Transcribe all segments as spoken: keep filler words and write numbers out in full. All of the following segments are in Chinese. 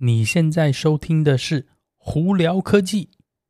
你现在收听的是胡聊科技。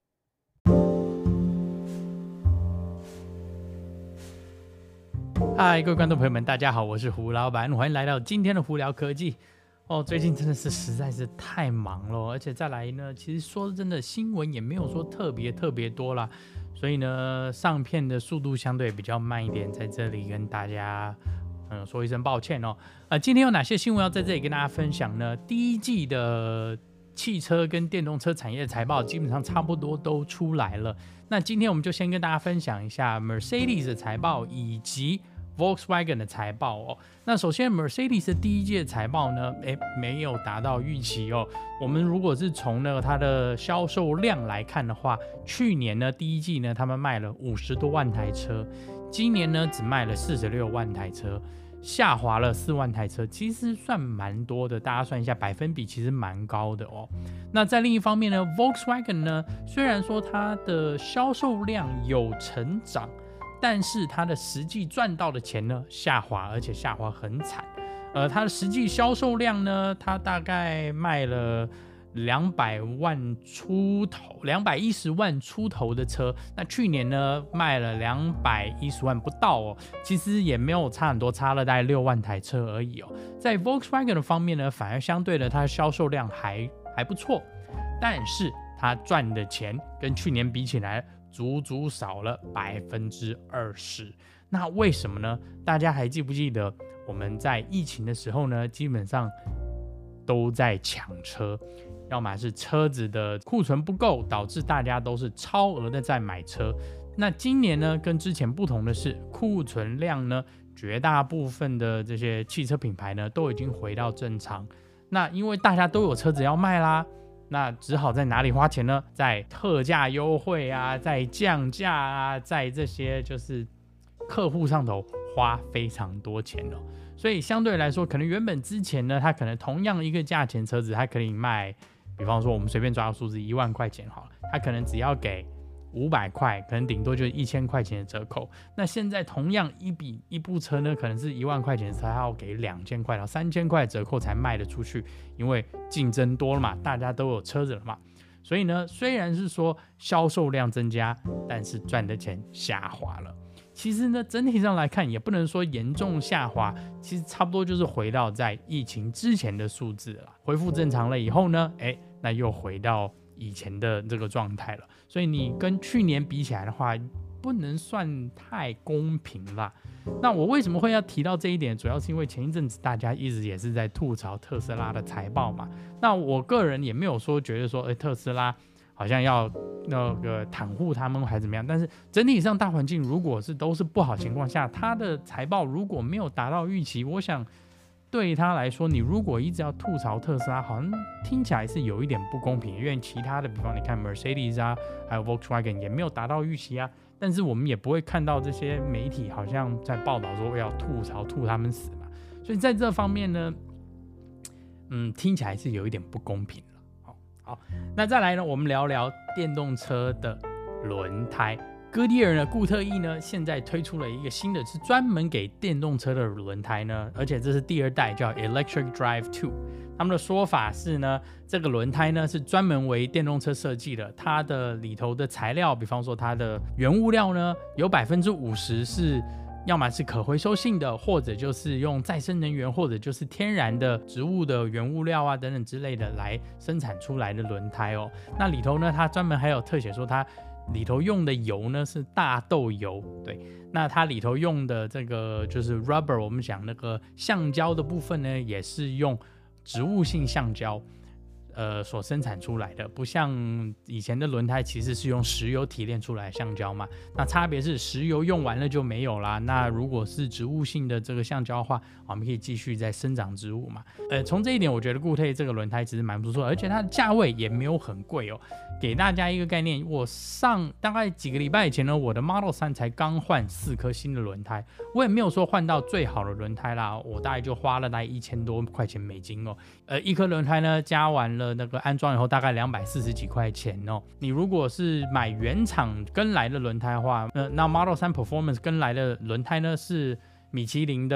嗨，各位观众朋友们，大家好，我是胡老板，欢迎来到今天的胡聊科技。哦，最近真的是实在是太忙了，而且再来呢，其实说真的，新闻也没有说特别特别多啦，所以呢，上片的速度相对比较慢一点，在这里跟大家嗯说一声抱歉哦。呃，今天有哪些新闻要在这里跟大家分享呢？第一季的汽车跟电动车产业财报基本上差不多都出来了，那今天我们就先跟大家分享一下 Mercedes 的财报以及Volkswagen 的财报哦。那首先 Mercedes 的第一季的财报呢，诶没有达到预期哦。我们如果是从那个它的销售量来看的话，去年呢第一季呢他们卖了五十多万台车，今年呢只卖了四十六万台车，下滑了四万台车，其实算蛮多的，大家算一下百分比其实蛮高的哦。那在另一方面呢 Volkswagen 呢，虽然说它的销售量有成长，但是它的实际赚到的钱呢下滑，而且下滑很惨。呃，它的实际销售量呢，它大概卖了两百万出头，两百一十万出头的车。那去年呢卖了两百一十万不到哦，其实也没有差很多，差了大概六万台车而已哦。在 Volkswagen 的方面呢，反而相对的它的销售量还还不错，但是它赚的钱跟去年比起来，足足少了百分之二十。那为什么呢？大家还记不记得我们在疫情的时候呢，基本上都在抢车，要么是车子的库存不够，导致大家都是超额的在买车。那今年呢，跟之前不同的是，库存量呢，绝大部分的这些汽车品牌呢，都已经回到正常。那因为大家都有车子要卖啦，那只好在哪里花钱呢？在特价优惠啊，在降价啊，在这些就是客户上头花非常多钱哦。所以相对来说，可能原本之前呢，它可能同样一个价钱车子，它可以卖，比方说我们随便抓个数字一万块钱好了，它可能只要给五百块，可能顶多就是一千块钱的折扣。那现在同样一笔一部车呢，可能是一万块钱的车，它要给两千块到三千块的折扣才卖得出去，因为竞争多了嘛，大家都有车子了嘛。所以呢，虽然是说销售量增加，但是赚的钱下滑了。其实呢，整体上来看也不能说严重下滑，其实差不多就是回到在疫情之前的数字了。恢复正常了以后呢，哎，那又回到以前的这个状态了。所以你跟去年比起来的话，不能算太公平啦。那我为什么会要提到这一点？主要是因为前一阵子大家一直也是在吐槽特斯拉的财报嘛。那我个人也没有说觉得说，哎，特斯拉好像要那个袒护他们还是怎么样，但是整体上大环境如果是都是不好情况下，他的财报如果没有达到预期，我想对他来说，你如果一直要吐槽特斯拉，好像听起来是有一点不公平，因为其他的比方你看 Mercedes 啊，还有 Volkswagen 也没有达到预期啊，但是我们也不会看到这些媒体好像在报道说要吐槽吐他们死嘛，所以在这方面呢，嗯，听起来是有一点不公平。好，那再来呢，我们聊聊电动车的轮胎。哥迪尔呢，固特异呢，现在推出了一个新的，是专门给电动车的轮胎呢，而且这是第二代，叫 Electric Drive 二。他们的说法是呢，这个轮胎呢是专门为电动车设计的，它的里头的材料，比方说它的原物料呢，有百分之五十是。要么是可回收性的，或者就是用再生能源，或者就是天然的植物的原物料啊等等之类的来生产出来的轮胎哦。那里头呢，它专门还有特写说它里头用的油呢是大豆油，对。那它里头用的这个就是 rubber， 我们讲那个橡胶的部分呢，也是用植物性橡胶。呃，所生产出来的，不像以前的轮胎其实是用石油提炼出来的橡胶嘛，那差别是石油用完了就没有啦，那如果是植物性的这个橡胶的话，我们可以继续再生长植物嘛。呃，从这一点我觉得固特这个轮胎其实蛮不错的，而且它的价位也没有很贵哦。给大家一个概念，我上大概几个礼拜以前呢，我的 Model 三才刚换四颗新的轮胎，我也没有说换到最好的轮胎啦，我大概就花了大概一千多块钱美金哦。呃，一颗轮胎呢加完了那个安装以后大概两百四十几块钱哦。你如果是买原厂跟来的轮胎的话，呃，那 Model 三 Performance 跟来的轮胎呢是米其林的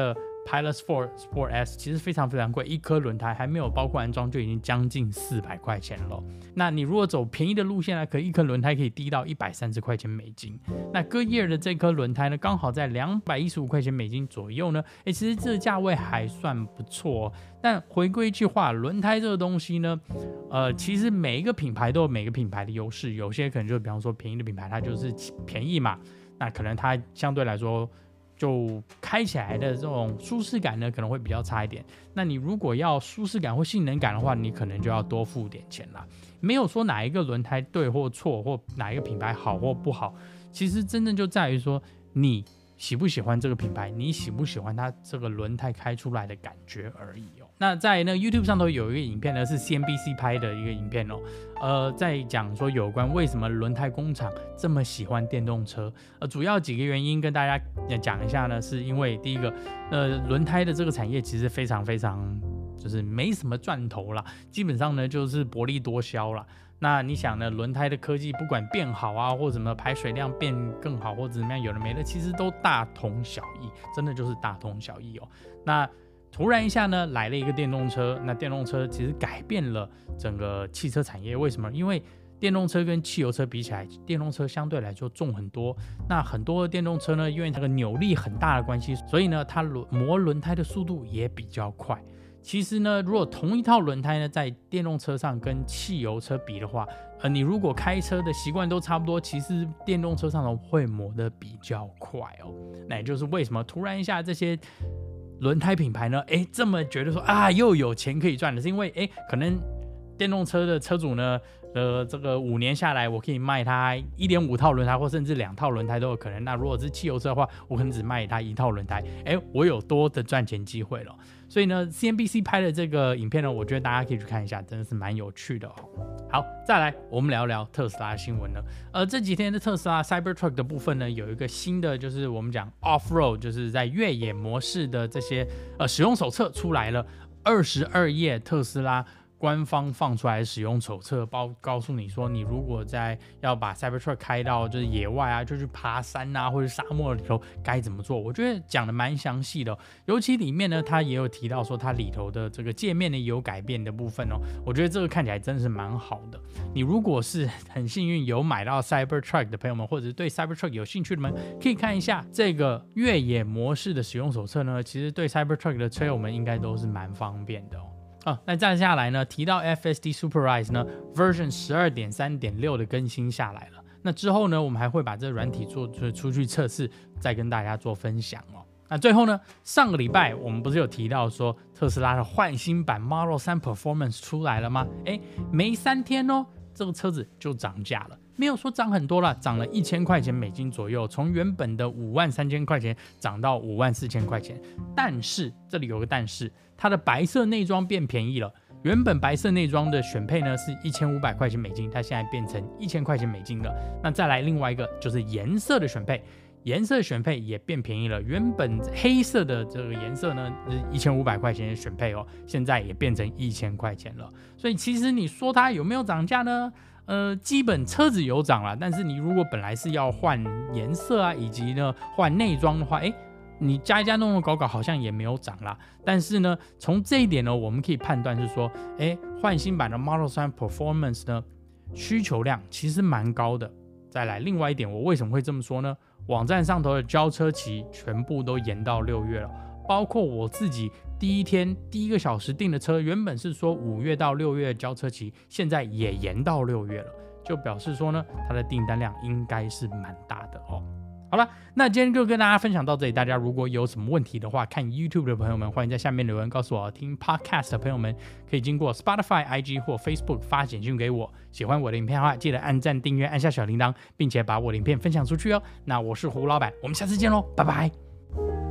Pilot Sport Sport S 其实非常非常贵，一颗轮胎还没有包括安装就已经将近四百块钱了。那你如果走便宜的路线呢，可以一颗轮胎可以低到一百三十块钱美金。那 Goodyear 的这颗轮胎呢，刚好在两百一十五块钱美金左右呢，哎，其实这个价位还算不错哦。但回归一句话，轮胎这个东西呢，呃，其实每一个品牌都有每个品牌的优势，有些可能就比方说便宜的品牌，它就是便宜嘛，那可能它相对来说就开起来的这种舒适感呢，可能会比较差一点。那你如果要舒适感或性能感的话，你可能就要多付点钱啦。没有说哪一个轮胎对或错，或哪一个品牌好或不好，其实真正就在于说你喜不喜欢这个品牌，你喜不喜欢它这个轮胎开出来的感觉而已哦。那在那个 YouTube 上头有一个影片呢，是 C N B C 拍的一个影片哦，呃，在讲说有关为什么轮胎工厂这么喜欢电动车，呃，主要几个原因跟大家讲一下呢，是因为第一个，呃，轮胎的这个产业其实非常非常就是没什么赚头啦，基本上呢就是薄利多销啦。那你想呢，轮胎的科技不管变好啊，或什么排水量变更好，或者怎么样，有的没的，其实都大同小异，真的就是大同小异哦。那突然一下呢，来了一个电动车，那电动车其实改变了整个汽车产业。为什么？因为电动车跟汽油车比起来，电动车相对来说重很多。那很多电动车呢，因为它的扭力很大的关系，所以呢，它磨轮胎的速度也比较快。其实呢，如果同一套轮胎呢，在电动车上跟汽油车比的话，呃，你如果开车的习惯都差不多，其实电动车上头会磨得比较快哦。那也就是为什么突然一下这些轮胎品牌呢，哎，这么觉得说啊，又有钱可以赚的，是因为哎，可能电动车的车主呢，呃，这个五年下来，我可以卖它一点五套轮胎，或甚至两套轮胎都有可能。那如果是汽油车的话，我可能只卖它一套轮胎，哎，我有多的赚钱机会了。所以呢 ，C N B C 拍的这个影片呢，我觉得大家可以去看一下，真的是蛮有趣的哦。好，再来我们聊聊特斯拉的新闻了。呃，这几天的特斯拉 Cybertruck 的部分呢，有一个新的，就是我们讲 Off-Road， 就是在越野模式的这些呃使用手册出来了，二十二页特斯拉官方放出来的使用手册，包告诉你说，你如果在要把 Cybertruck 开到就是野外啊，就去爬山啊，或者沙漠里头该怎么做，我觉得讲的蛮详细的、哦。尤其里面呢，它也有提到说，它里头的这个界面呢也有改变的部分哦。我觉得这个看起来真的是蛮好的。你如果是很幸运有买到 Cybertruck 的朋友们，或者是对 Cybertruck 有兴趣的们，可以看一下这个越野模式的使用手册呢。其实对 Cybertruck 的车友们应该都是蛮方便的哦。哦，那再下来呢，提到 F S D Superrise 呢 ，Version 十二点三点六 的更新下来了。那之后呢，我们还会把这个软体做出去测试，再跟大家做分享哦。那最后呢，上个礼拜我们不是有提到说特斯拉的换新版 Model 三 Performance 出来了吗？哎，没三天哦，这个车子就涨价了。没有说涨很多啦，涨了一千块钱美金左右，从原本的五万三千块钱涨到五万四千块钱。但是这里有个但是，它的白色内装变便宜了。原本白色内装的选配呢是一千五百块钱美金，它现在变成一千块钱美金了。那再来另外一个就是颜色的选配，颜色选配也变便宜了。原本黑色的这个颜色呢是一千五百块钱的选配哦，现在也变成一千块钱了。所以其实你说它有没有涨价呢？呃，基本车子有涨啦，但是你如果本来是要换颜色啊，以及呢换内装的话，哎，你加一加弄弄搞搞好像也没有涨啦。但是呢，从这一点呢，我们可以判断是说，哎，换新版的 Model 三 Performance 呢，需求量其实蛮高的。再来，另外一点，我为什么会这么说呢？网站上头的交车期全部都延到六月了。包括我自己第一天第一个小时订的车，原本是说五月到六月交车期，现在也延到六月了，就表示说呢，它的订单量应该是蛮大的哦。好了，那今天就跟大家分享到这里。大家如果有什么问题的话，看 YouTube 的朋友们，欢迎在下面留言告诉我。听 Podcast 的朋友们，可以经过 Spotify、I G 或 Facebook 发简讯给我。喜欢我的影片的话，记得按赞、订阅、按下小铃铛，并且把我的影片分享出去哦。那我是胡老板，我们下次见喽，拜拜。